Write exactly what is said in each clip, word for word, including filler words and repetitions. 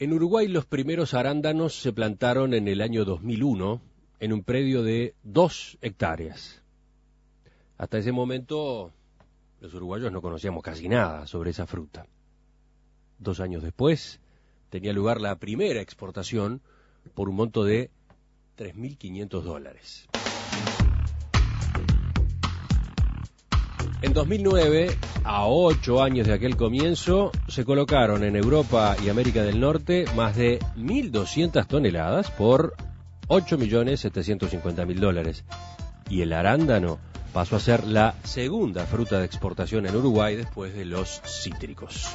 En Uruguay los primeros arándanos se plantaron en el año dos mil uno en un predio de dos hectáreas. Hasta ese momento los uruguayos no conocíamos casi nada sobre esa fruta. Dos años después tenía lugar la primera exportación por un monto de tres mil quinientos dólares. En dos mil nueve, a ocho años de aquel comienzo, se colocaron en Europa y América del Norte más de mil doscientas toneladas por ocho millones setecientos cincuenta mil dólares. Y el arándano pasó a ser la segunda fruta de exportación en Uruguay después de los cítricos.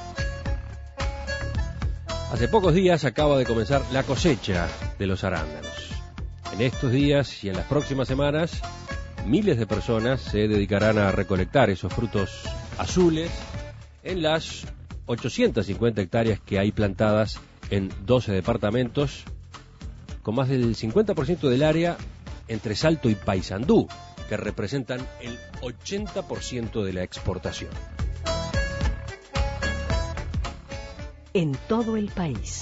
Hace pocos días acaba de comenzar la cosecha de los arándanos. En estos días y en las próximas semanas, miles de personas se dedicarán a recolectar esos frutos azules en las ochocientas cincuenta hectáreas que hay plantadas en doce departamentos, con más del cincuenta por ciento del área entre Salto y Paysandú, que representan el ochenta por ciento de la exportación. En todo el país.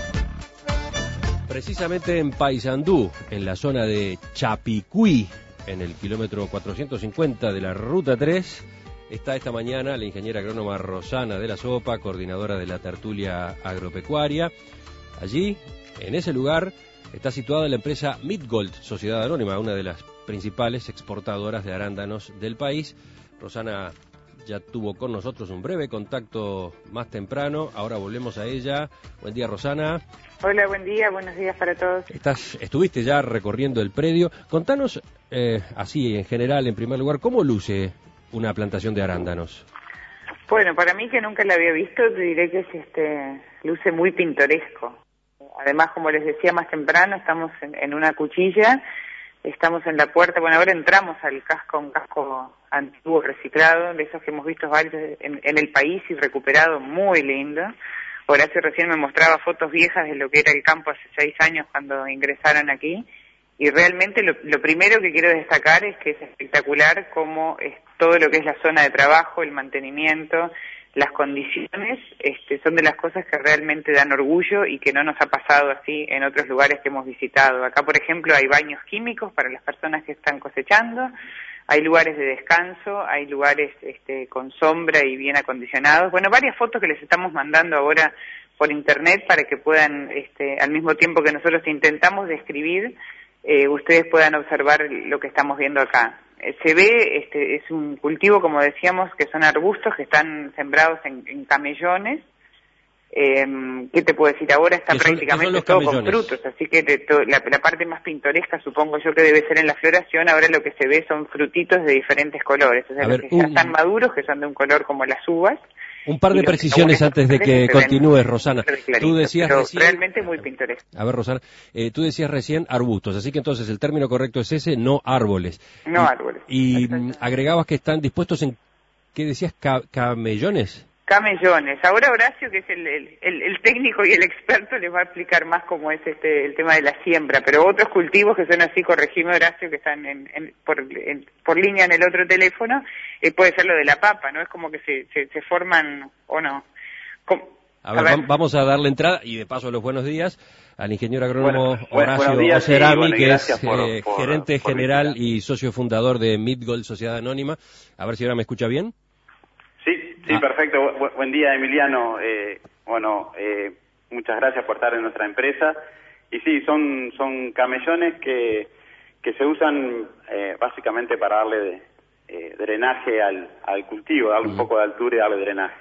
Precisamente en Paysandú, en la zona de Chapicuí, en el kilómetro cuatrocientos cincuenta de la Ruta tres, está esta mañana la ingeniera agrónoma Rosana de la Sopa, coordinadora de la tertulia agropecuaria. Allí, en ese lugar, está situada la empresa Midgold, Sociedad Anónima, una de las principales exportadoras de arándanos del país. Rosana ya tuvo con nosotros un breve contacto más temprano, ahora volvemos a ella. Buen día, Rosana. Hola, buen día, buenos días para todos. Estás, estuviste ya recorriendo el predio. Contanos, eh, así en general, en primer lugar, ¿cómo luce una plantación de arándanos? Bueno, para mí que nunca la había visto, te diré que es este luce muy pintoresco. Además, como les decía más temprano, estamos en, en una cuchilla, estamos en la puerta, bueno, ahora entramos al casco, un casco antiguo reciclado, de esos que hemos visto varios en, en el país y recuperado, muy lindo. Horacio recién me mostraba fotos viejas de lo que era el campo hace seis años cuando ingresaron aquí, y realmente lo, lo primero que quiero destacar es que es espectacular cómo es todo lo que es la zona de trabajo, el mantenimiento, las condiciones, este, son de las cosas que realmente dan orgullo y que no nos ha pasado así en otros lugares que hemos visitado. Acá, por ejemplo, hay baños químicos para las personas que están cosechando, hay lugares de descanso, hay lugares este, con sombra y bien acondicionados. Bueno, varias fotos que les estamos mandando ahora por internet para que puedan, este, al mismo tiempo que nosotros intentamos describir, eh, ustedes puedan observar lo que estamos viendo acá. Eh, se ve, este, es un cultivo, como decíamos, que son arbustos que están sembrados en, en camellones. Eh, ¿Qué te puedo decir? Ahora está prácticamente todo con frutos, así que de to, la, la parte más pintoresca supongo yo que debe ser en la floración. Ahora lo que se ve son frutitos de diferentes colores, o sea, los que ya están maduros, que son de un color como las uvas. Un par de precisiones antes de que continúes, Rosana. Tú decías recién, realmente muy pintoresco. A ver, Rosana, eh, tú decías recién arbustos, así que entonces el término correcto es ese, no árboles. No y, árboles. Y agregabas que están dispuestos en, ¿qué decías? Ca ¿Camellones? Camellones. Ahora Horacio, que es el, el, el técnico y el experto, les va a explicar más cómo es este el tema de la siembra, pero otros cultivos que son así, corregime Horacio, que están en, en, por, en, por línea en el otro teléfono, eh, puede ser lo de la papa, ¿no? Es como que se, se, se forman, ¿o no? ¿Cómo? A ver, a ver, vamos a darle entrada, y de paso los buenos días, al ingeniero agrónomo bueno, Horacio días, Ocerami, sí, bueno, que es por, eh, por, gerente por general visitar. y socio fundador de Midgold Sociedad Anónima. A ver si ahora me escucha bien. Sí, sí, ah. perfecto. Bu buen día, Emiliano. Eh, bueno, eh, muchas gracias por estar en nuestra empresa. Y sí, son son camellones que, que se usan eh, básicamente para darle de, eh, drenaje al, al cultivo, darle uh-huh. un poco de altura y darle drenaje.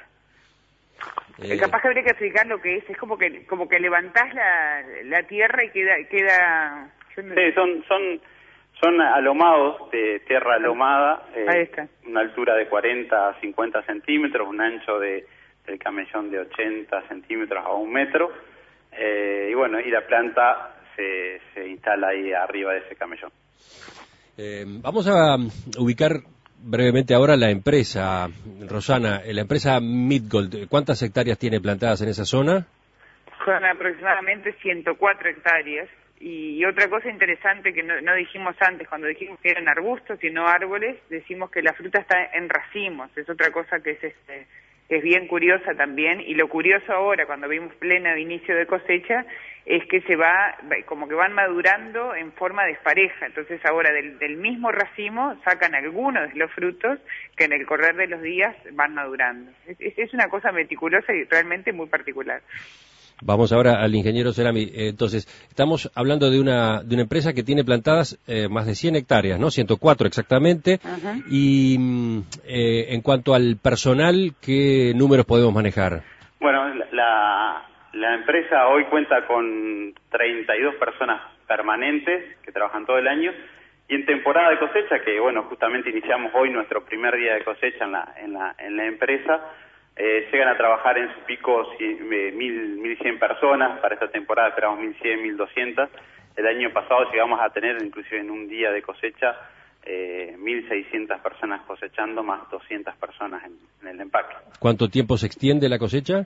Eh, Capaz que habría que explicar lo que es. Es como que como que levantás la, la tierra y queda... queda no... Sí, son... son Son alomados, de tierra alomada, eh, Ahí está. una altura de cuarenta a cincuenta centímetros, un ancho de, del camellón de ochenta centímetros a un metro, eh, y bueno, y la planta se, se instala ahí arriba de ese camellón. Eh, vamos a ubicar brevemente ahora la empresa, Rosana, la empresa Midgold. ¿Cuántas hectáreas tiene plantadas en esa zona? Son aproximadamente ciento cuatro hectáreas. Y otra cosa interesante que no, no dijimos antes, cuando dijimos que eran arbustos y no árboles, decimos que la fruta está en racimos. Es otra cosa que es este que es bien curiosa también, y lo curioso ahora, cuando vimos pleno inicio de cosecha, es que se va, como que van madurando en forma despareja, entonces ahora del, del mismo racimo sacan algunos de los frutos que en el correr de los días van madurando. Es, es una cosa meticulosa y realmente muy particular. Vamos ahora al ingeniero Cerami. Entonces, estamos hablando de una de una empresa que tiene plantadas eh, más de cien hectáreas, ¿no? ciento cuatro exactamente. Uh-huh. Y eh, en cuanto al personal, ¿qué números podemos manejar? Bueno, la, la empresa hoy cuenta con treinta y dos personas permanentes que trabajan todo el año. Y en temporada de cosecha, que bueno, justamente iniciamos hoy nuestro primer día de cosecha en la, en la, en la empresa, Eh, llegan a trabajar en su pico mil, mil cien personas. Para esta temporada esperamos mil cien, mil doscientas. El año pasado llegamos a tener, inclusive en un día de cosecha, eh, mil seiscientas personas cosechando, más doscientas personas en, en el empaque. ¿Cuánto tiempo se extiende la cosecha?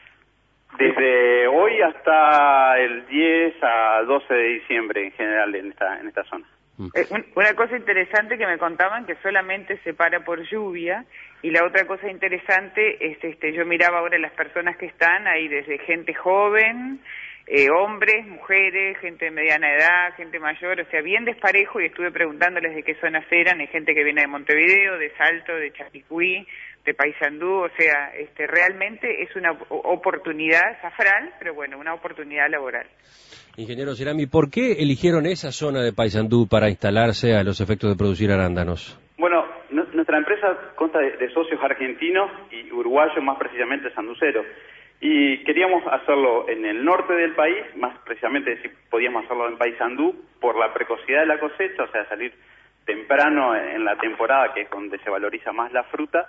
Desde hoy hasta el diez a doce de diciembre en general en esta, en esta zona. Eh, una cosa interesante que me contaban que solamente se para por lluvia, y la otra cosa interesante es, este, yo miraba ahora las personas que están ahí, desde gente joven, eh, hombres, mujeres, gente de mediana edad, gente mayor, o sea, bien desparejo, y estuve preguntándoles de qué zonas eran. Hay gente que viene de Montevideo, de Salto, de Chapicuí, de Paysandú, o sea, este, realmente es una oportunidad zafral, pero bueno, una oportunidad laboral. Ingeniero Cerami, ¿por qué eligieron esa zona de Paysandú para instalarse a los efectos de producir arándanos? Bueno, no, nuestra empresa consta de, de socios argentinos y uruguayos, más precisamente sanduceros. Y queríamos hacerlo en el norte del país, más precisamente si podíamos hacerlo en Paysandú, por la precocidad de la cosecha, o sea, salir temprano en la temporada, que es donde se valoriza más la fruta,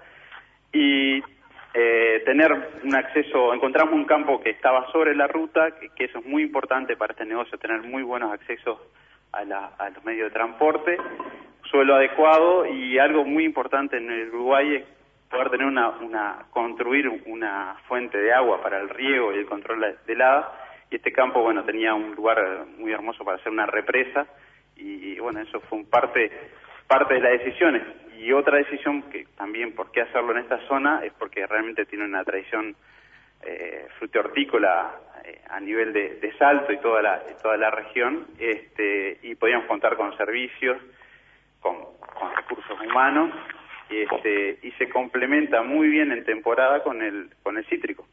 y eh, tener un acceso. Encontramos un campo que estaba sobre la ruta, que, que eso es muy importante para este negocio, tener muy buenos accesos a, la, a los medios de transporte, suelo adecuado, y algo muy importante en el Uruguay es poder tener una, una construir una fuente de agua para el riego y el control de helada, y este campo, bueno, tenía un lugar muy hermoso para hacer una represa, y, y bueno, eso fue un parte parte de las decisiones. Y otra decisión que también, por qué hacerlo en esta zona, es porque realmente tiene una tradición eh, frutihortícola eh, a nivel de, de Salto y toda la toda la región, este, y podíamos contar con servicios, con, con recursos humanos, este, y se complementa muy bien en temporada con el con el cítrico.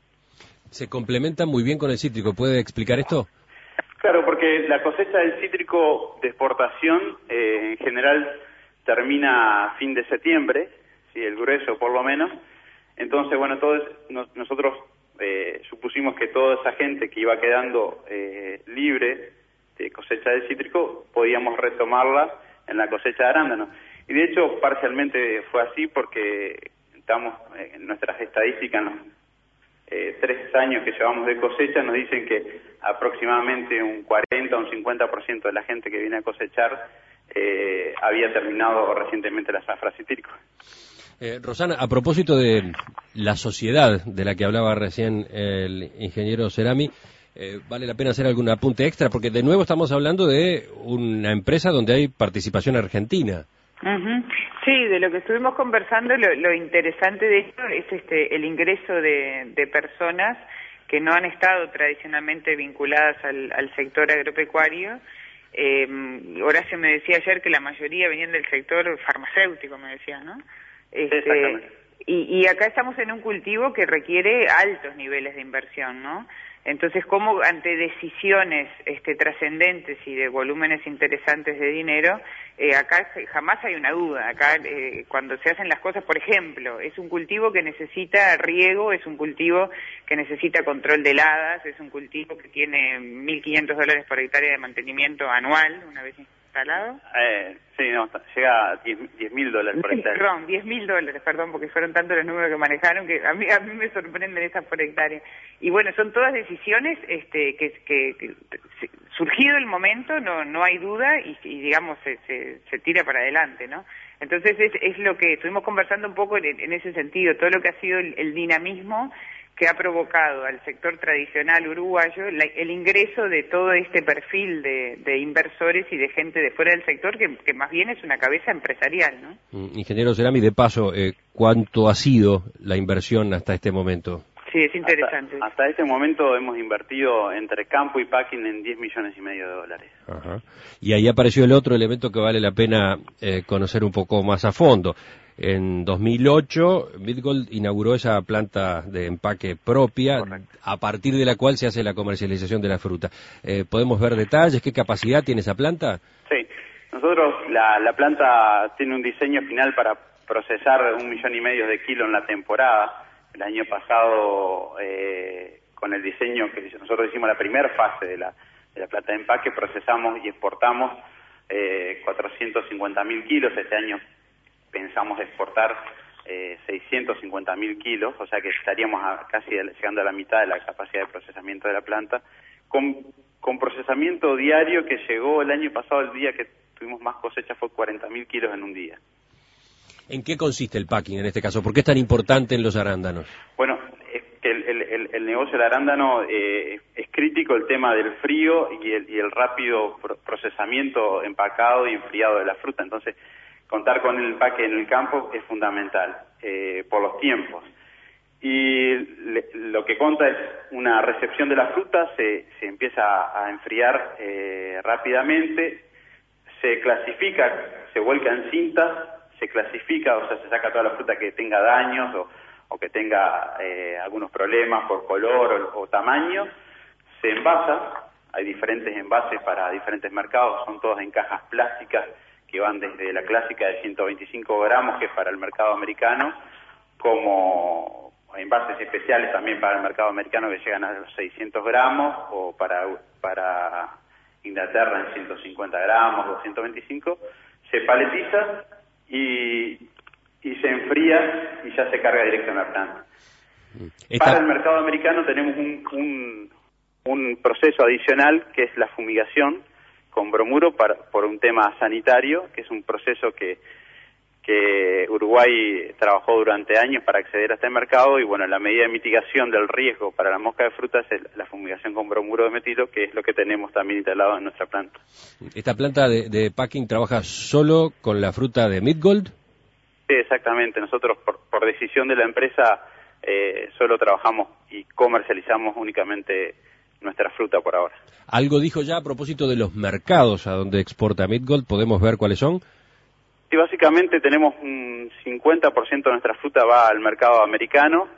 Se complementa muy bien con el cítrico. ¿Puede explicar esto? Claro, porque la cosecha del cítrico de exportación eh, en general termina a fin de septiembre, sí, el grueso por lo menos. Entonces, bueno, todos nos, nosotros eh, supusimos que toda esa gente que iba quedando eh, libre de cosecha de cítrico, podíamos retomarla en la cosecha de arándanos. Y de hecho, parcialmente fue así, porque estamos eh, en nuestras estadísticas, en los eh, tres años que llevamos de cosecha, nos dicen que aproximadamente un cuarenta o un cincuenta por ciento de la gente que viene a cosechar eh, había terminado recientemente la zafra cítrico. Eh, Rosana, a propósito de la sociedad de la que hablaba recién el ingeniero Cerami, eh, vale la pena hacer algún apunte extra, porque de nuevo estamos hablando de una empresa donde hay participación argentina. Uh-huh. Sí, de lo que estuvimos conversando, lo, lo interesante de esto es este el ingreso de, de personas que no han estado tradicionalmente vinculadas al, al sector agropecuario. Eh, Horacio me decía ayer que la mayoría venían del sector farmacéutico, me decía, ¿no? Este, y, y acá estamos en un cultivo que requiere altos niveles de inversión, ¿no? Entonces, como ante decisiones este, trascendentes y de volúmenes interesantes de dinero, eh, acá jamás hay una duda. Acá, eh, cuando se hacen las cosas, por ejemplo, es un cultivo que necesita riego, es un cultivo que necesita control de heladas, es un cultivo que tiene mil quinientos dólares por hectárea de mantenimiento anual, una vez instalado. Eh, sí, no, llega a diez mil dólares por hectárea. Perdón, diez mil dólares, perdón, porque fueron tantos los números que manejaron que a mí, a mí me sorprenden esas por hectárea. Y bueno, son todas decisiones este, que, que, que surgido el momento, no no hay duda, y, y digamos, se, se, se tira para adelante, ¿no? Entonces es, es lo que estuvimos conversando un poco en, en ese sentido, todo lo que ha sido el, el dinamismo que ha provocado al sector tradicional uruguayo la, el ingreso de todo este perfil de, de inversores y de gente de fuera del sector que, que más bien es una cabeza empresarial, ¿no? Ingeniero Cerami, de paso, eh, ¿cuánto ha sido la inversión hasta este momento? Sí, es interesante. Hasta, hasta este momento hemos invertido entre campo y packing en diez millones y medio de dólares. Ajá. Y ahí apareció el otro elemento que vale la pena eh, conocer un poco más a fondo. En dos mil ocho, Midgold inauguró esa planta de empaque propia, correcto, a partir de la cual se hace la comercialización de la fruta. Eh, ¿Podemos ver detalles? ¿Qué capacidad tiene esa planta? Sí, nosotros, la, la planta tiene un diseño final para procesar un millón y medio de kilos en la temporada. El año pasado, eh, con el diseño que nosotros hicimos la primera fase de la, de la planta de empaque, procesamos y exportamos eh, cuatrocientos cincuenta mil kilos. Este año pensamos exportar eh, seiscientos cincuenta mil kilos, o sea que estaríamos a, casi llegando a la mitad de la capacidad de procesamiento de la planta, con, con procesamiento diario que llegó el año pasado, el día que tuvimos más cosecha fue cuarenta mil kilos en un día. ¿En qué consiste el packing en este caso? ¿Por qué es tan importante en los arándanos? Bueno, es que el, el, el negocio del arándano eh, es crítico, el tema del frío y el, y el rápido procesamiento, empacado y enfriado de la fruta. Entonces, contar con el empaque en el campo es fundamental, eh, por los tiempos. Y le, lo que conta es una recepción de la fruta, se, se empieza a, a enfriar eh, rápidamente, se clasifica, se vuelca en cintas, se clasifica, o sea, se saca toda la fruta que tenga daños o, o que tenga eh, algunos problemas por color o, o tamaño, se envasa, hay diferentes envases para diferentes mercados, son todos en cajas plásticas que van desde la clásica de ciento veinticinco gramos, que es para el mercado americano, como envases especiales también para el mercado americano que llegan a los seiscientos gramos, o para, para Inglaterra en ciento cincuenta gramos, doscientos veinticinco, se paletiza y, y se enfría y ya se carga directo en la planta. Esta... Para el mercado americano tenemos un, un, un proceso adicional que es la fumigación con bromuro para, por un tema sanitario, que es un proceso que, que Uruguay trabajó durante años para acceder a este mercado, y bueno, la medida de mitigación del riesgo para la mosca de frutas es la fumigación con bromuro de metilo, que es lo que tenemos también instalado en nuestra planta. ¿Esta planta de, de packing trabaja solo con la fruta de Midgold? Sí, exactamente. Nosotros, por, por decisión de la empresa, eh, solo trabajamos y comercializamos únicamente nuestra fruta por ahora. Algo dijo ya a propósito de los mercados a donde exporta Midgold, ¿podemos ver cuáles son? Sí, básicamente tenemos un cincuenta por ciento de nuestra fruta va al mercado americano,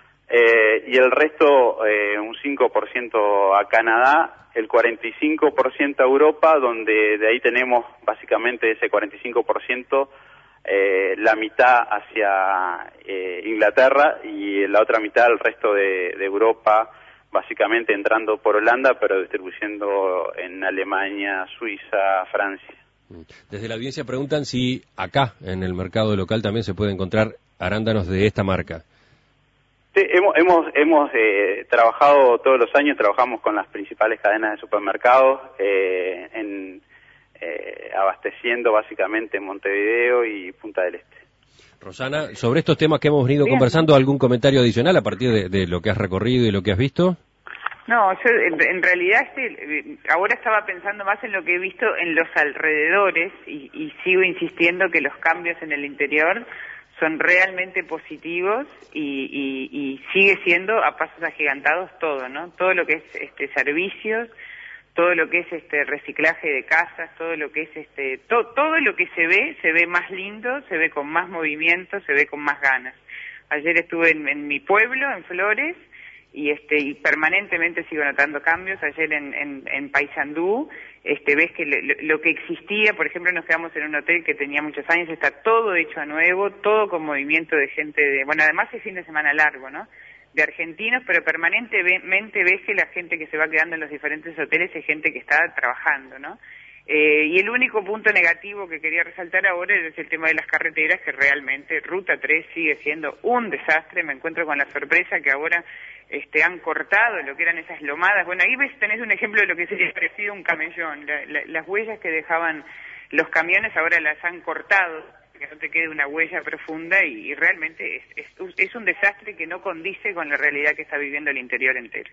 eh, y el resto, eh, un cinco por ciento a Canadá, el cuarenta y cinco por ciento a Europa, donde de ahí tenemos básicamente ese cuarenta y cinco por ciento, eh, la mitad hacia eh, Inglaterra y la otra mitad el resto de, de Europa, básicamente entrando por Holanda, pero distribuyendo en Alemania, Suiza, Francia. Desde la audiencia preguntan si acá, en el mercado local, también se puede encontrar arándanos de esta marca. Sí, hemos, hemos, hemos eh, trabajado todos los años, trabajamos con las principales cadenas de supermercados, eh, en, eh, abasteciendo básicamente Montevideo y Punta del Este. Rosana, sobre estos temas que hemos venido Bien. conversando, ¿algún comentario adicional a partir de, de lo que has recorrido y lo que has visto? No, yo en, en realidad este, ahora estaba pensando más en lo que he visto en los alrededores y, y sigo insistiendo que los cambios en el interior son realmente positivos y, y, y sigue siendo a pasos agigantados todo, ¿no? Todo lo que es este servicios, todo lo que es este reciclaje de casas, todo lo que es este to, todo lo que se ve, se ve más lindo, se ve con más movimiento, se ve con más ganas. Ayer estuve en, en mi pueblo, en Flores, y este y permanentemente sigo notando cambios. Ayer en, en, en Paysandú, este ves que lo, lo que existía, por ejemplo, nos quedamos en un hotel que tenía muchos años, está todo hecho a nuevo, todo con movimiento de gente de, bueno, además es fin de semana largo, ¿no?, de argentinos, pero permanentemente ves que la gente que se va quedando en los diferentes hoteles es gente que está trabajando, ¿no? Eh, y el único punto negativo que quería resaltar ahora es el tema de las carreteras, que realmente Ruta tres sigue siendo un desastre. Me encuentro con la sorpresa que ahora este, han cortado lo que eran esas lomadas. Bueno, ahí ves, tenés un ejemplo de lo que sería parecido a un camellón. La, la, las huellas que dejaban los camiones ahora las han cortado, que no te quede una huella profunda y, y realmente es, es, es un desastre que no condice con la realidad que está viviendo el interior entero.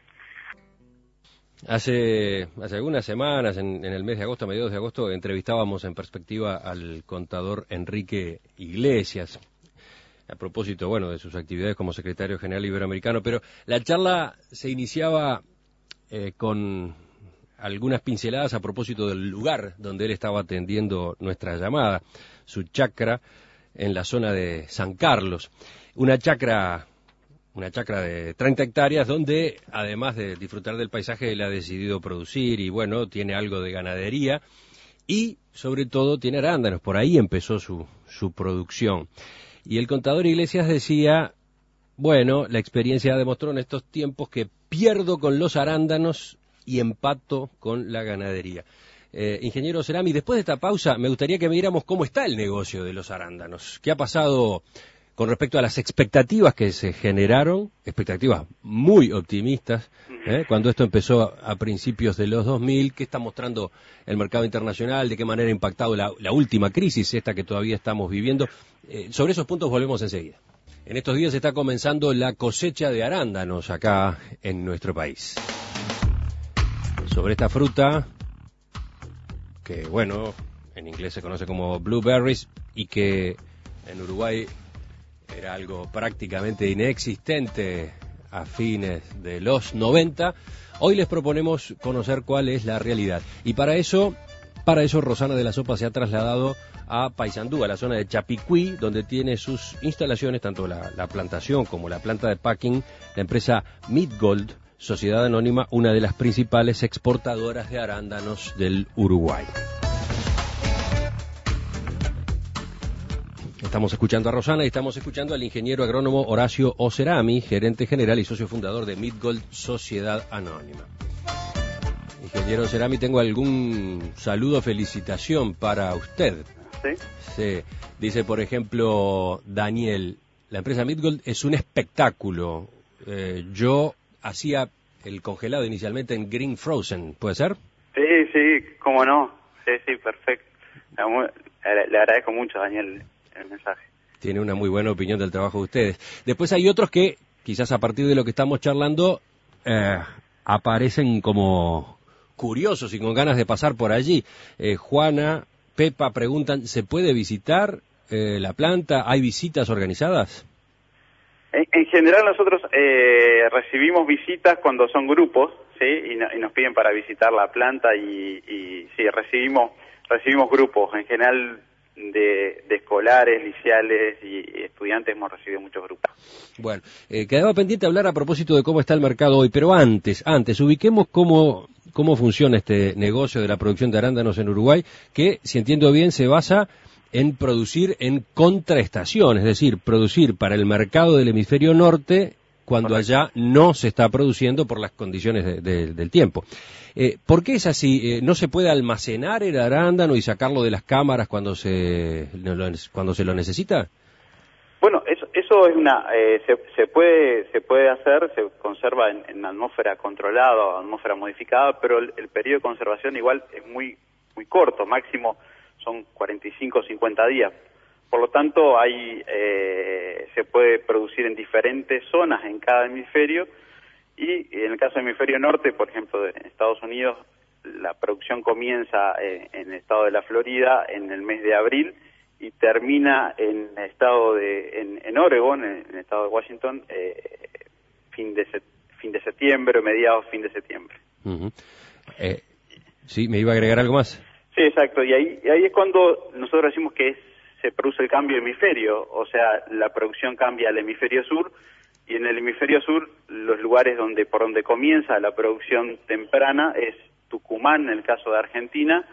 Hace, hace algunas semanas, en, en el mes de agosto, a mediados de agosto, entrevistábamos en Perspectiva al contador Enrique Iglesias, a propósito, bueno, de sus actividades como secretario general iberoamericano, pero la charla se iniciaba eh, con algunas pinceladas a propósito del lugar donde él estaba atendiendo nuestra llamada, su chacra en la zona de San Carlos, una chacra, una chacra de treinta hectáreas donde, además de disfrutar del paisaje, él ha decidido producir y, bueno, tiene algo de ganadería y, sobre todo, tiene arándanos. Por ahí empezó su, su producción. Y el contador Iglesias decía, bueno, la experiencia demostró en estos tiempos que pierdo con los arándanos y empato con la ganadería. Eh, ingeniero Cerami, después de esta pausa, me gustaría que viéramos cómo está el negocio de los arándanos. ¿Qué ha pasado con respecto a las expectativas que se generaron? Expectativas muy optimistas, ¿eh? Cuando esto empezó a principios de los dos mil. ¿Qué está mostrando el mercado internacional? ¿De qué manera ha impactado la, la última crisis, esta que todavía estamos viviendo? Eh, sobre esos puntos volvemos enseguida. En estos días está comenzando la cosecha de arándanos acá en nuestro país. Sobre esta fruta, que bueno, en inglés se conoce como blueberries y que en Uruguay era algo prácticamente inexistente a fines de los noventa, hoy les proponemos conocer cuál es la realidad. Y para eso, para eso Rosana de la Sopa se ha trasladado a Paysandú, a la zona de Chapicuí, donde tiene sus instalaciones, tanto la, la plantación como la planta de packing, la empresa Midgold, sociedad anónima, una de las principales exportadoras de arándanos del Uruguay. Estamos escuchando a Rosana y estamos escuchando al ingeniero agrónomo Horacio Ocerami, gerente general y socio fundador de Midgold, sociedad anónima. Ingeniero Ocerami, tengo algún saludo, felicitación para usted. ¿Sí? Sí. Dice, por ejemplo, Daniel, la empresa Midgold es un espectáculo. Eh, yo hacía el congelado inicialmente en Green Frozen, ¿puede ser? Sí, sí, cómo no. Sí, sí, perfecto. Le, le agradezco mucho, Daniel, el mensaje. Tiene una muy buena opinión del trabajo de ustedes. Después hay otros que, quizás a partir de lo que estamos charlando, eh, aparecen como curiosos y con ganas de pasar por allí. Eh, Juana, Pepa preguntan, ¿se puede visitar eh, la planta? ¿Hay visitas organizadas? En, en general nosotros eh, recibimos visitas cuando son grupos, ¿sí? Y, no, y nos piden para visitar la planta y, y sí, recibimos recibimos grupos. En general de, de escolares, liceales y, y estudiantes hemos recibido muchos grupos. Bueno, eh, quedaba pendiente hablar a propósito de cómo está el mercado hoy, pero antes, antes, ubiquemos cómo, cómo funciona este negocio de la producción de arándanos en Uruguay, que, si entiendo bien, se basa en producir en contraestación, es decir, producir para el mercado del hemisferio norte cuando Correcto. Allá no se está produciendo por las condiciones de, de, del tiempo. Eh, ¿Por qué es así? Eh, ¿No se puede almacenar el arándano y sacarlo de las cámaras cuando se cuando se lo necesita? Bueno, eso, eso es una eh, se, se puede se puede hacer, se conserva en, en atmósfera controlada, atmósfera modificada, pero el, el periodo de conservación igual es muy muy corto, máximo son cuarenta y cinco o cincuenta días. Por lo tanto, hay eh, se puede producir en diferentes zonas en cada hemisferio y en el caso del hemisferio norte, por ejemplo, en Estados Unidos, la producción comienza eh, en el estado de la Florida en el mes de abril y termina en el estado de en, en Oregon, en el estado de Washington, eh, fin de set, fin de septiembre, mediados fin de septiembre. Uh-huh. eh, sí, me iba a agregar algo más. Sí, exacto, y ahí, y ahí es cuando nosotros decimos que es, se produce el cambio de hemisferio, o sea, la producción cambia al hemisferio sur, y en el hemisferio sur, los lugares donde por donde comienza la producción temprana es Tucumán, en el caso de Argentina,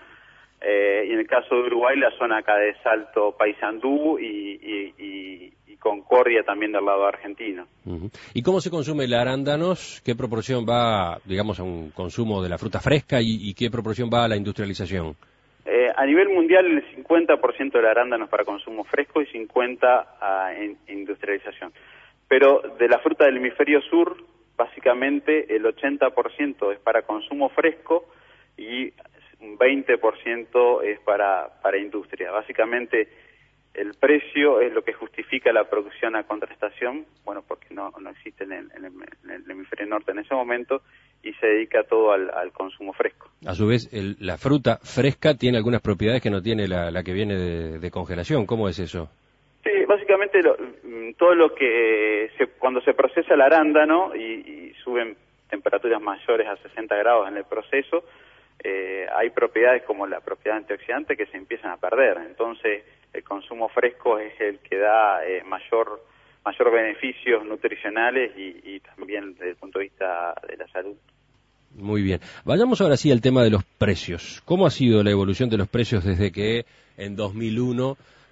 eh, y en el caso de Uruguay, la zona acá de Salto, Paysandú, y, y, y, y Concordia también del lado argentino. Uh-huh. ¿Y cómo se consume el arándanos? ¿Qué proporción va, digamos, a un consumo de la fruta fresca y, y qué proporción va a la industrialización? Eh, a nivel mundial, el cincuenta por ciento del arándano es para consumo fresco y cincuenta por ciento en industrialización. Pero de la fruta del hemisferio sur, básicamente el ochenta por ciento es para consumo fresco y un veinte por ciento es para, para industria. Básicamente el precio es lo que justifica la producción a contraestación, bueno, porque no, no existe en el, en, el, en el hemisferio norte en ese momento, y se dedica todo al, al consumo fresco. A su vez, el, la fruta fresca tiene algunas propiedades que no tiene la, la que viene de, de congelación. ¿Cómo es eso? Sí, básicamente lo, todo lo que se, cuando se procesa el arándano y, y suben temperaturas mayores a sesenta grados en el proceso, eh, hay propiedades como la propiedad antioxidante que se empiezan a perder. Entonces, el consumo fresco es el que da eh, mayor mayor beneficios nutricionales y, y también desde el punto de vista de la salud. Muy bien. Vayamos ahora sí al tema de los precios. ¿Cómo ha sido la evolución de los precios desde que en dos mil uno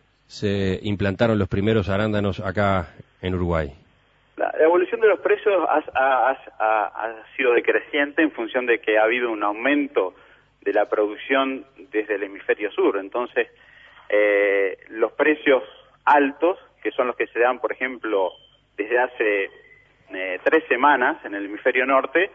se implantaron los primeros arándanos acá en Uruguay? La evolución de los precios ha, ha, ha, ha sido decreciente en función de que ha habido un aumento de la producción desde el hemisferio sur. Entonces, eh, los precios altos, que son los que se dan, por ejemplo, desde hace eh, tres semanas en el hemisferio norte,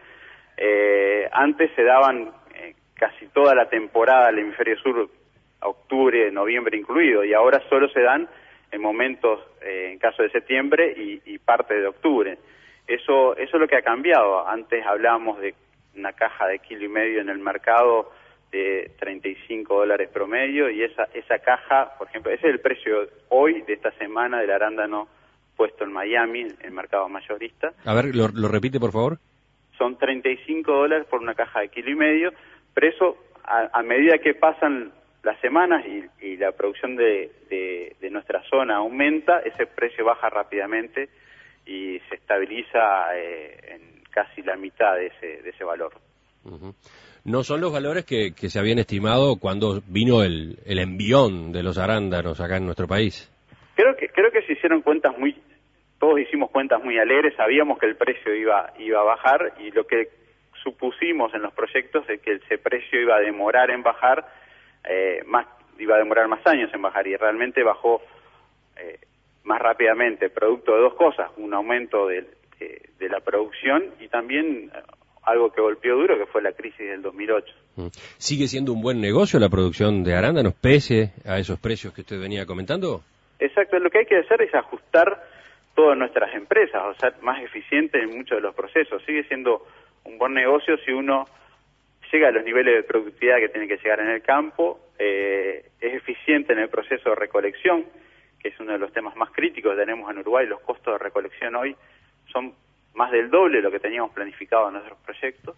eh, antes se daban eh, casi toda la temporada del hemisferio sur, octubre, noviembre incluido, y ahora solo se dan en momentos, eh, en caso de septiembre y, y parte de octubre. Eso, eso es lo que ha cambiado. Antes hablábamos de una caja de kilo y medio en el mercado de treinta y cinco dólares promedio, y esa esa caja, por ejemplo, ese es el precio hoy de esta semana del arándano puesto en Miami, en el mercado mayorista. A ver, ¿lo, lo repite, por favor? Son treinta y cinco dólares por una caja de kilo y medio, pero eso, a, a medida que pasan las semanas y, y la producción de, de, de nuestra zona aumenta, ese precio baja rápidamente y se estabiliza eh, en casi la mitad de ese, de ese valor. Uh-huh. No son los valores que, que se habían estimado cuando vino el, el envión de los arándanos acá en nuestro país. Creo que creo que se hicieron cuentas muy, todos hicimos cuentas muy alegres, sabíamos que el precio iba iba a bajar, y lo que supusimos en los proyectos es que ese precio iba a demorar en bajar, eh, más iba a demorar más años en bajar, y realmente bajó eh, más rápidamente, producto de dos cosas: un aumento de, de, de la producción y también algo que golpeó duro, que fue la crisis del dos mil ocho. ¿Sigue siendo un buen negocio la producción de arándanos pese a esos precios que usted venía comentando? Exacto, lo que hay que hacer es ajustar todas nuestras empresas, o sea, más eficiente en muchos de los procesos. Sigue siendo un buen negocio si uno llega a los niveles de productividad que tiene que llegar en el campo, eh, es eficiente en el proceso de recolección, que es uno de los temas más críticos que tenemos en Uruguay. Los costos de recolección hoy son más del doble de lo que teníamos planificado en nuestros proyectos.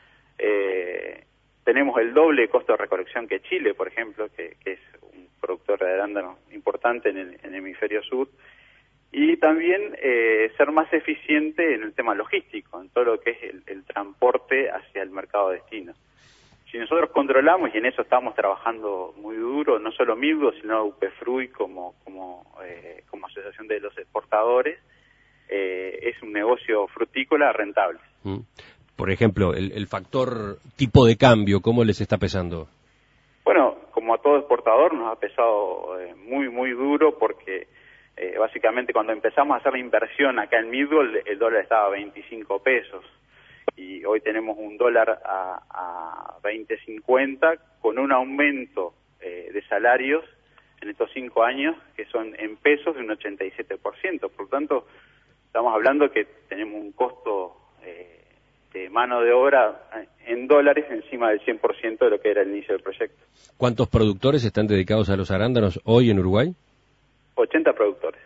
Eh, tenemos el doble de costo de recolección que Chile, por ejemplo, que, que es un productor de arándanos importante en el, en el hemisferio sur, y también eh, ser más eficiente en el tema logístico, en todo lo que es el, el transporte hacia el mercado destino. Si nosotros controlamos, y en eso estamos trabajando muy duro, no solo Milgo, sino UPFRUI como, como, eh, como asociación de los exportadores, eh, es un negocio frutícola rentable. Mm. Por ejemplo, el, el factor tipo de cambio, ¿cómo les está pesando? Bueno, como a todo exportador nos ha pesado eh, muy, muy duro, porque eh, básicamente cuando empezamos a hacer la inversión acá en Milgo, el, el dólar estaba a veinticinco pesos, y hoy tenemos un dólar a, a veinte cincuenta, con un aumento eh, de salarios en estos cinco años que son en pesos de un ochenta y siete por ciento. Por lo tanto, estamos hablando que tenemos un costo eh, de mano de obra en dólares encima del cien por ciento de lo que era el inicio del proyecto. ¿Cuántos productores están dedicados a los arándanos hoy en Uruguay? ochenta productores.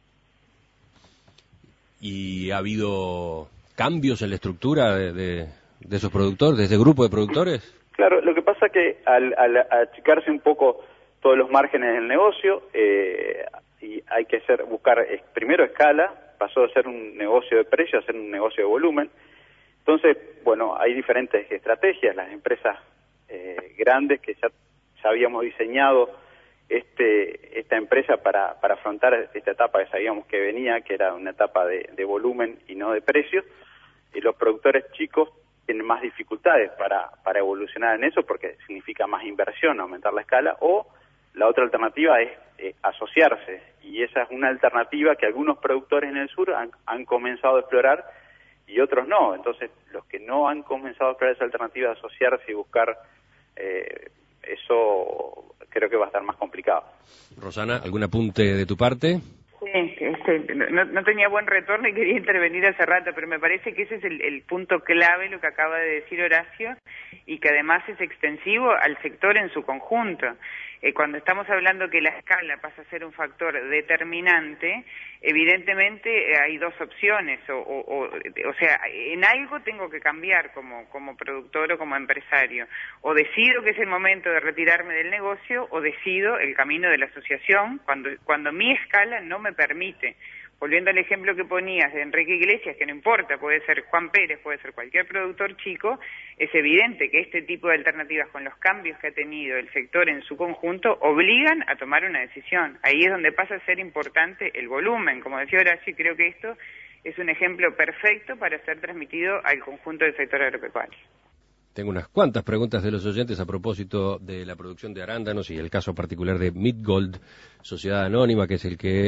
¿Y ha habido cambios en la estructura de, de, de esos productores, de ese grupo de productores? Claro, lo que pasa que al, al achicarse un poco todos los márgenes del negocio, eh, y hay que hacer, buscar eh, primero escala, pasó de ser un negocio de precio a ser un negocio de volumen. Entonces, bueno, hay diferentes estrategias. Las empresas eh, grandes que ya, ya habíamos diseñado este esta empresa para, para afrontar esta etapa que sabíamos que venía, que era una etapa de, de volumen y no de precios, y los productores chicos tienen más dificultades para, para evolucionar en eso, porque significa más inversión, aumentar la escala, o la otra alternativa es eh, asociarse, y esa es una alternativa que algunos productores en el sur han, han comenzado a explorar y otros no. Entonces, los que no han comenzado a explorar esa alternativa de asociarse y buscar eh, eso creo que va a estar más complicado. Rosana, ¿algún apunte de tu parte? Sí, este, no, no tenía buen retorno y quería intervenir hace rato, pero me parece que ese es el, el punto clave, lo que acaba de decir Horacio, y que además es extensivo al sector en su conjunto. Eh, cuando estamos hablando que la escala pasa a ser un factor determinante, evidentemente eh, hay dos opciones, o, o, o, o sea, en algo tengo que cambiar como, como productor o como empresario, o decido que es el momento de retirarme del negocio, o decido el camino de la asociación cuando, cuando mi escala no me permite. Volviendo al ejemplo que ponías de Enrique Iglesias, que no importa, puede ser Juan Pérez, puede ser cualquier productor chico, es evidente que este tipo de alternativas, con los cambios que ha tenido el sector en su conjunto, obligan a tomar una decisión. Ahí es donde pasa a ser importante el volumen. Como decía Horacio, creo que esto es un ejemplo perfecto para ser transmitido al conjunto del sector agropecuario. Tengo unas cuantas preguntas de los oyentes a propósito de la producción de arándanos y el caso particular de Midgold, Sociedad Anónima, que es el que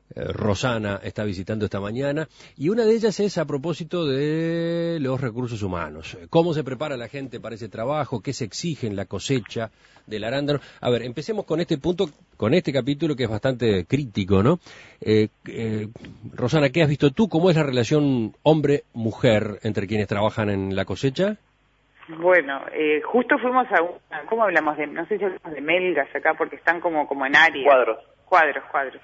Rosana está visitando esta mañana, y una de ellas es a propósito de los recursos humanos. ¿Cómo se prepara la gente para ese trabajo? ¿Qué se exige en la cosecha del arándano? A ver, empecemos con este punto, con este capítulo que es bastante crítico, ¿no? Eh, eh, Rosana, ¿qué has visto tú? ¿Cómo es la relación hombre-mujer entre quienes trabajan en la cosecha? Bueno, eh, justo fuimos a una, ¿cómo hablamos de? No sé si hablamos de melgas acá porque están como, como en área. Cuadros. Cuadros, cuadros.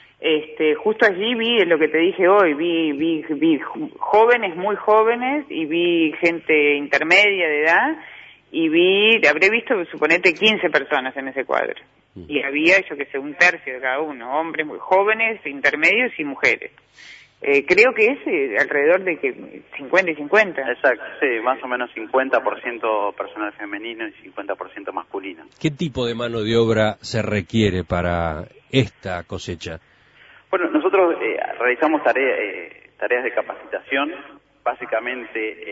Este, justo allí vi lo que te dije hoy, vi, vi, vi jóvenes muy jóvenes y vi gente intermedia de edad y vi, habré visto, suponete, quince personas en ese cuadro. Y había, yo que sé, un tercio de cada uno, hombres muy jóvenes, intermedios y mujeres. Eh, creo que es eh, alrededor de que cincuenta y cincuenta. Exacto, sí, más o menos cincuenta por ciento personal femenino y cincuenta por ciento masculino. ¿Qué tipo de mano de obra se requiere para esta cosecha? Bueno, nosotros eh, realizamos tarea, eh, tareas de capacitación, básicamente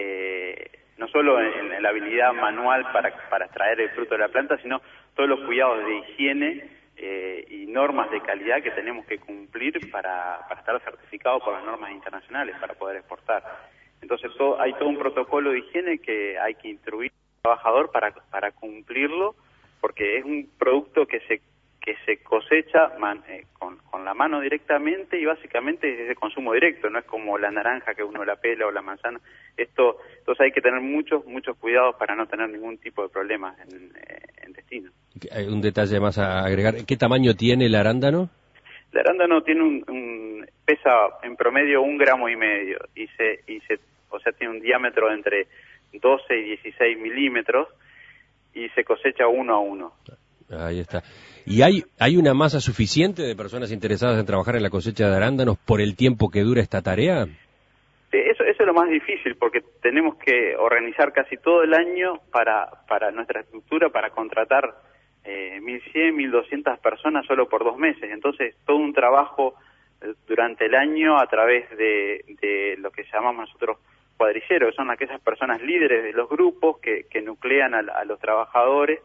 eh, no solo en, en la habilidad manual para, para extraer el fruto de la planta, sino todos los cuidados de higiene eh, y normas de calidad que tenemos que cumplir para, para estar certificados por las normas internacionales para poder exportar. Entonces todo, hay todo un protocolo de higiene que hay que instruir al trabajador para, para cumplirlo, porque es un producto que se que se cosecha man, eh, con, con la mano directamente y básicamente es de consumo directo, no es como la naranja que uno la pela o la manzana. Esto, entonces hay que tener muchos, muchos cuidados para no tener ningún tipo de problemas en, en destino. Hay un detalle más a agregar. ¿Qué tamaño tiene el arándano? El arándano tiene un, un pesa en promedio un gramo y medio y se, y se, o sea, tiene un diámetro de entre doce y dieciséis milímetros y se cosecha uno a uno. Ahí está. ¿Y hay hay una masa suficiente de personas interesadas en trabajar en la cosecha de arándanos por el tiempo que dura esta tarea? Sí, eso, eso es lo más difícil, porque tenemos que organizar casi todo el año para, para nuestra estructura, para contratar eh, mil cien, mil doscientas personas solo por dos meses. Entonces, todo un trabajo eh, durante el año a través de, de lo que llamamos nosotros cuadrilleros, que son aquellas personas líderes de los grupos que, que nuclean a, a los trabajadores.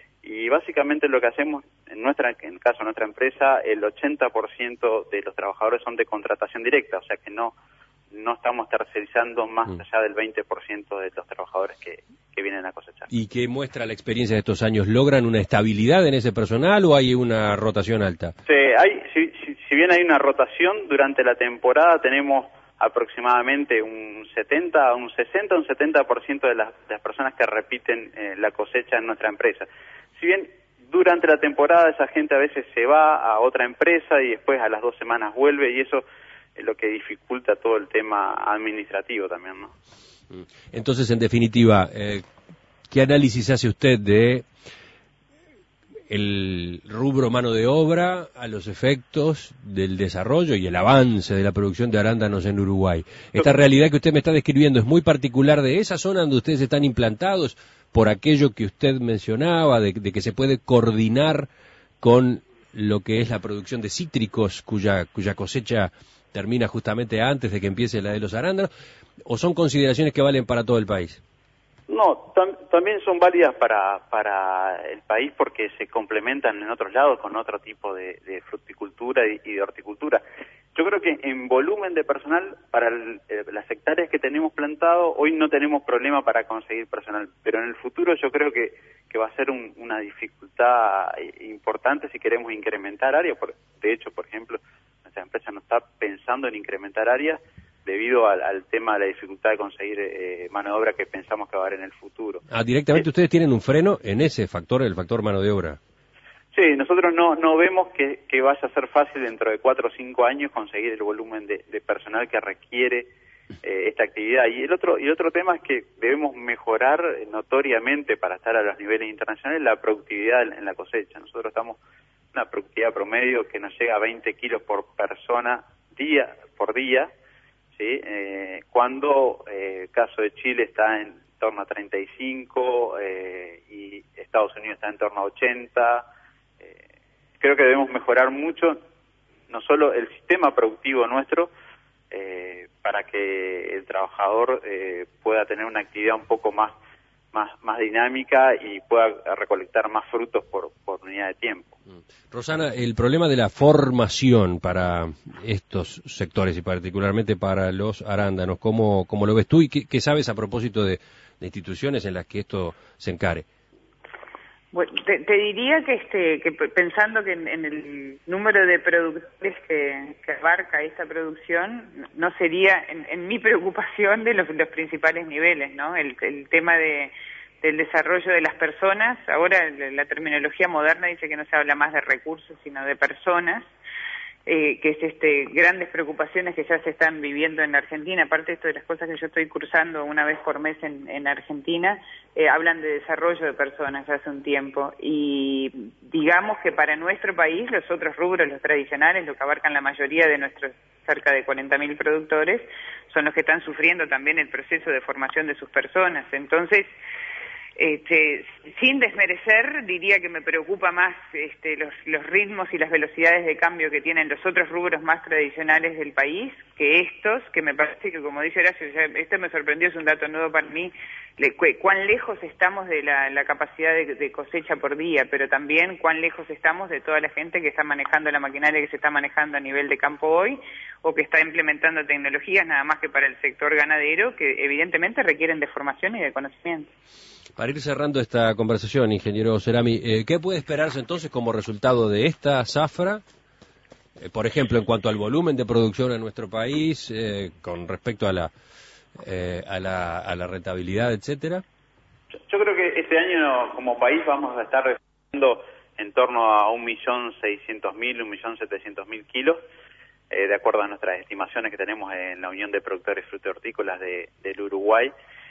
Y básicamente lo que hacemos, en nuestra en el caso de nuestra empresa, el ochenta por ciento de los trabajadores son de contratación directa, o sea que no no estamos tercerizando más mm. allá del veinte por ciento de los trabajadores que, que vienen a cosechar. ¿Y qué muestra la experiencia de estos años? ¿Logran una estabilidad en ese personal o hay una rotación alta? Sí, hay, si, si, si bien hay una rotación, durante la temporada tenemos aproximadamente un setenta, un sesenta, un setenta por ciento de las, de las personas que repiten eh, la cosecha en nuestra empresa. Si bien durante la temporada esa gente a veces se va a otra empresa y después a las dos semanas vuelve y eso es lo que dificulta todo el tema administrativo también, ¿no? Entonces, en definitiva, eh, ¿qué análisis hace usted de el rubro mano de obra a los efectos del desarrollo y el avance de la producción de arándanos en Uruguay? Esta realidad que usted me está describiendo es muy particular de esa zona donde ustedes están implantados, por aquello que usted mencionaba, de, de que se puede coordinar con lo que es la producción de cítricos, cuya, cuya cosecha termina justamente antes de que empiece la de los arándanos, ¿o son consideraciones que valen para todo el país? No, tam también son válidas para, para el país porque se complementan en otros lados con otro tipo de, de fruticultura y, y de horticultura. Yo creo que en volumen de personal, para el, eh, las hectáreas que tenemos plantado, hoy no tenemos problema para conseguir personal, pero en el futuro yo creo que, que va a ser un, una dificultad importante si queremos incrementar áreas. Por, de hecho, por ejemplo, nuestra empresa no está pensando en incrementar áreas debido al, al tema de la dificultad de conseguir eh, mano de obra que pensamos que va a haber en el futuro. Ah, directamente eh, ustedes tienen un freno en ese factor, el factor mano de obra. Sí, nosotros no no vemos que, que vaya a ser fácil dentro de cuatro o cinco años conseguir el volumen de, de personal que requiere eh, esta actividad. Y el otro y el otro tema es que debemos mejorar notoriamente para estar a los niveles internacionales la productividad en, en la cosecha. Nosotros estamos en una productividad promedio que nos llega a veinte kilos por persona día por día, ¿sí? Eh, cuando el eh, caso de Chile está en torno a treinta y cinco eh, y Estados Unidos está en torno a ochenta. Creo que debemos mejorar mucho, no solo el sistema productivo nuestro, eh, para que el trabajador eh, pueda tener una actividad un poco más, más, más dinámica y pueda recolectar más frutos por, por unidad de tiempo. Rosana, el problema de la formación para estos sectores y particularmente para los arándanos, ¿cómo, cómo lo ves tú y qué, qué sabes a propósito de, de instituciones en las que esto se encare? Bueno, te, te diría que este que pensando que en, en el número de productores que, que abarca esta producción, no sería en, en mi preocupación de los, los principales niveles, ¿no? El, el tema de del desarrollo de las personas. Ahora la terminología moderna dice que no se habla más de recursos, sino de personas. Eh, que es este grandes preocupaciones que ya se están viviendo en la Argentina. Aparte de esto de las cosas que yo estoy cursando una vez por mes en, en Argentina, eh, hablan de desarrollo de personas hace un tiempo y digamos que para nuestro país los otros rubros, los tradicionales, lo que abarcan la mayoría de nuestros cerca de cuarenta mil productores, son los que están sufriendo también el proceso de formación de sus personas. Entonces, Este, sin desmerecer, diría que me preocupa más este, los, los ritmos y las velocidades de cambio que tienen los otros rubros más tradicionales del país que estos, que me parece que, como dice Horacio, ya, este me sorprendió, es un dato nuevo para mí, le, cu, cuán lejos estamos de la, la capacidad de, de cosecha por día, pero también cuán lejos estamos de toda la gente que está manejando la maquinaria que se está manejando a nivel de campo hoy, o que está implementando tecnologías nada más que para el sector ganadero, que evidentemente requieren de formación y de conocimiento. Para ir cerrando esta conversación, ingeniero Cerami, eh, ¿qué puede esperarse entonces como resultado de esta zafra? Eh, por ejemplo, en cuanto al volumen de producción en nuestro país, eh, con respecto a la, eh, a la a la rentabilidad, etcétera. Yo, yo creo que este año como país vamos a estar recibiendo en torno a un millón seiscientos mil, un millón setecientos mil kilos, eh, de acuerdo a nuestras estimaciones que tenemos en la Unión de Productores Frutícolas de, del Uruguay.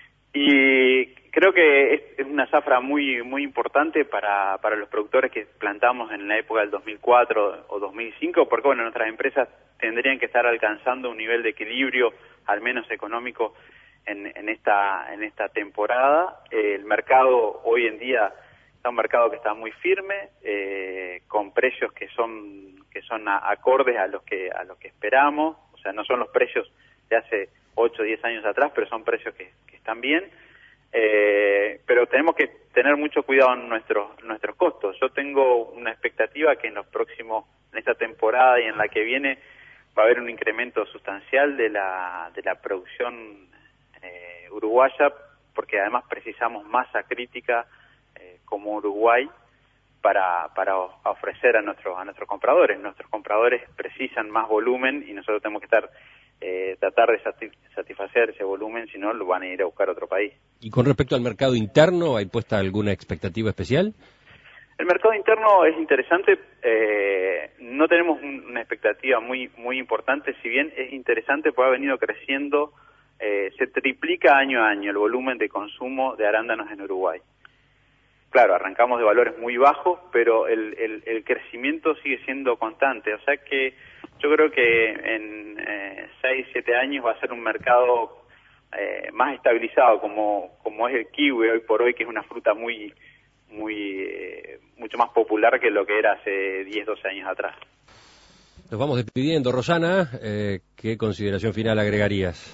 Y creo que es una zafra muy muy importante para para los productores que plantamos en la época del dos mil cuatro o dos mil cinco, porque bueno, nuestras empresas tendrían que estar alcanzando un nivel de equilibrio, al menos económico, en, en esta en esta temporada. Eh, el mercado hoy en día está un mercado que está muy firme, eh, con precios que son que son a, acordes a los que a los que esperamos, o sea, no son los precios de hace ocho o diez años atrás, pero son precios que, que están bien, eh, pero tenemos que tener mucho cuidado en nuestros nuestros costos. Yo tengo una expectativa que en los próximos, en esta temporada y en la que viene, va a haber un incremento sustancial de la de la producción eh, uruguaya, porque además precisamos masa crítica eh, como Uruguay para para ofrecer a nuestros a nuestros compradores. Nuestros compradores precisan más volumen y nosotros tenemos que estar Eh, tratar de satisfacer ese volumen, si no lo van a ir a buscar a otro país. ¿Y con respecto al mercado interno, hay puesta alguna expectativa especial? El mercado interno es interesante, eh, no tenemos un, una expectativa muy muy importante, si bien es interesante porque ha venido creciendo, eh, se triplica año a año el volumen de consumo de arándanos en Uruguay. Claro, arrancamos de valores muy bajos, pero el, el, el crecimiento sigue siendo constante, o sea que yo creo que en eh, seis, siete años va a ser un mercado eh, más estabilizado, como como es el kiwi hoy por hoy, que es una fruta muy muy eh, mucho más popular que lo que era hace diez, doce años atrás. Nos vamos despidiendo, Rosana. Eh, ¿Qué consideración final agregarías? Un,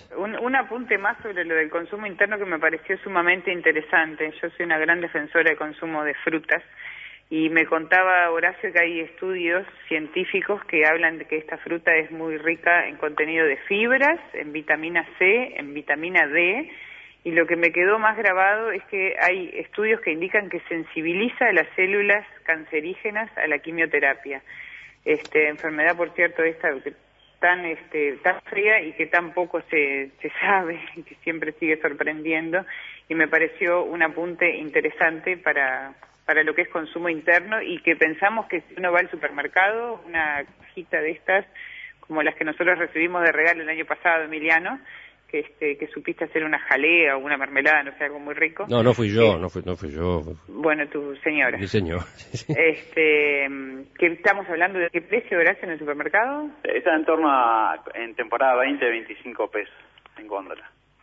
un apunte más sobre lo del consumo interno que me pareció sumamente interesante. Yo soy una gran defensora de consumo de frutas y me contaba Horacio que hay estudios científicos que hablan de que esta fruta es muy rica en contenido de fibras, en vitamina C, en vitamina D, y lo que me quedó más grabado es que hay estudios que indican que sensibiliza a las células cancerígenas a la quimioterapia. Este, enfermedad, por cierto, esta tan este tan fría y que tan poco se, se sabe, que siempre sigue sorprendiendo, y me pareció un apunte interesante para, para lo que es consumo interno, y que pensamos que si uno va al supermercado, una cajita de estas, como las que nosotros recibimos de regalo el año pasado, Emiliano, que este que supiste hacer una jalea o una mermelada, no sé, algo muy rico. No, no fui yo, eh, no fui, no fui yo. Bueno, tu señora. Mi señor. Este, que estamos hablando de qué precio, Horacio, en el supermercado. Está en torno a, en temporada veinte, veinticinco pesos en góndola.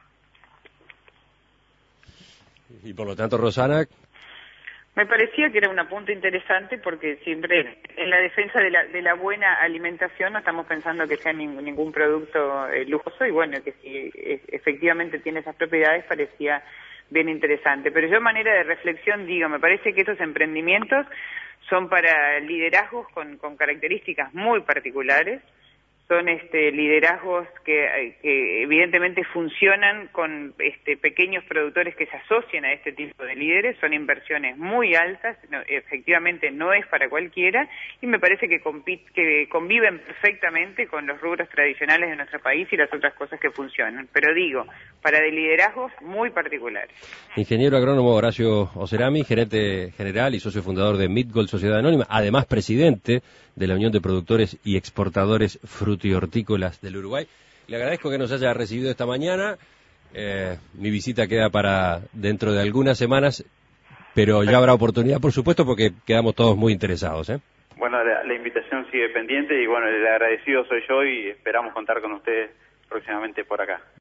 Y por lo tanto, Rosana... Me parecía que era un apunte interesante porque siempre en la defensa de la, de la buena alimentación no estamos pensando que sea ningún, ningún producto eh, lujoso, y bueno, que si eh, efectivamente tiene esas propiedades parecía bien interesante. Pero yo, a manera de reflexión, digo, me parece que estos emprendimientos son para liderazgos con, con características muy particulares. Son este, liderazgos que, que evidentemente funcionan con este, pequeños productores que se asocian a este tipo de líderes. Son inversiones muy altas, no, efectivamente no es para cualquiera, y me parece que, compit, que conviven perfectamente con los rubros tradicionales de nuestro país y las otras cosas que funcionan. Pero digo, para de liderazgos muy particulares. Ingeniero agrónomo Horacio Ocerami, gerente general y socio fundador de Midgold Sociedad Anónima, además presidente de la Unión de Productores y Exportadores Frutihortícolas del Uruguay. Le agradezco que nos haya recibido esta mañana. Eh, mi visita queda para dentro de algunas semanas, pero ya habrá oportunidad, por supuesto, porque quedamos todos muy interesados, ¿eh? Bueno, la, la invitación sigue pendiente y bueno, el agradecido soy yo y esperamos contar con ustedes próximamente por acá.